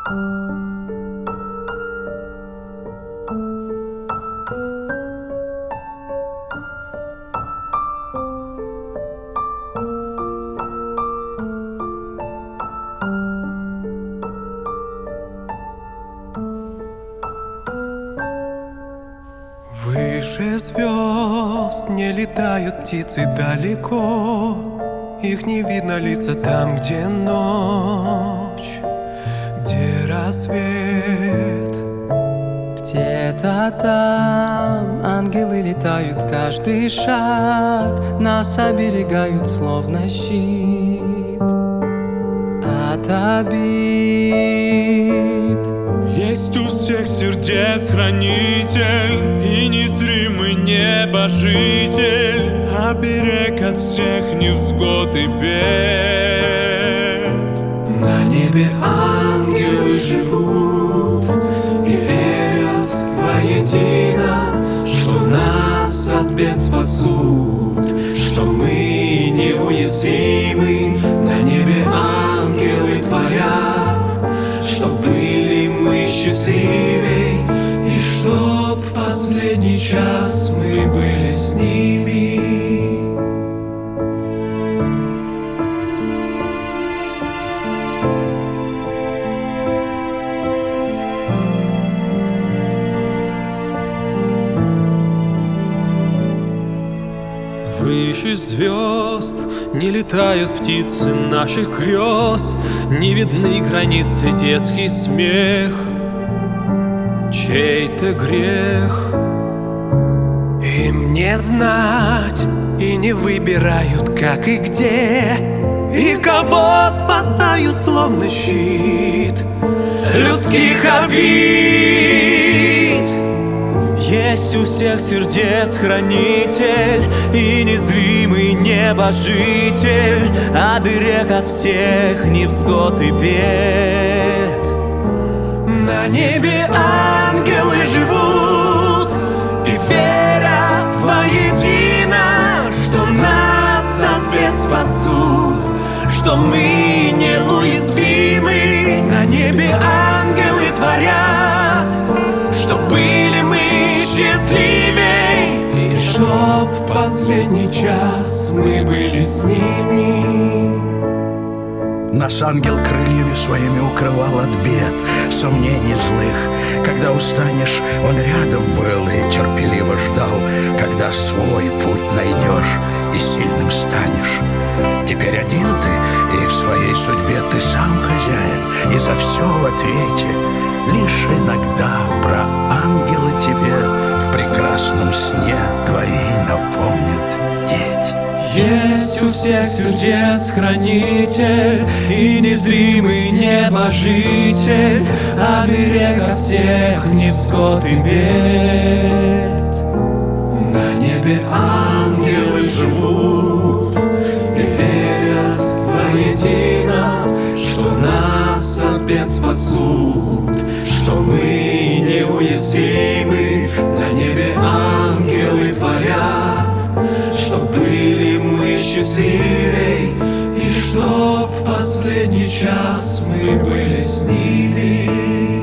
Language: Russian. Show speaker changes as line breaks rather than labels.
Выше звезд не летают птицы далеко, их не видно лица там, где ночь, где рассвет.
Где-то там ангелы летают, каждый шаг нас оберегают, словно щит от обид.
Есть у всех сердец хранитель и незримый небожитель, оберег от всех невзгод и бед.
На небе ангелы живут и верят воедино, что нас от бед спасут, что мы неуязвимы. На небе ангелы творят, что были мы счастливей, и чтоб в последний час мы были с ними.
Выше звезд не летают птицы наших грез, не видны границы, детский смех, чей-то грех.
Им не знать и не выбирают, как и где, и кого спасают, словно щит людских обид.
Есть у всех сердец хранитель и незримый небожитель, оберег от всех невзгод и бед.
На небе ангелы живут и верят воедино, что нас от бед спасут, что мы неуязвимы. На небе ангелы творят, что были мы счастливей, и чтоб в последний час мы были с ними.
Нас ангел крыльями своими укрывал от бед, сомнений злых. Когда устанешь, он рядом был и терпеливо ждал, когда свой путь найдешь и сильным станешь. Теперь один ты, и в своей судьбе ты сам хозяин, и за все в ответе. Лишь иногда про ангела тебе в прекрасном сне твои напомнят деть.
Есть у всех сердец хранитель и незримый небожитель, оберег от всех невзгод и бед.
На небе ангелы живут и верят воедино, что нас от бед спасут, что мы неуязвимы. На небе ангелы творят, что были мы счастливей, и чтоб в последний час мы были с ними.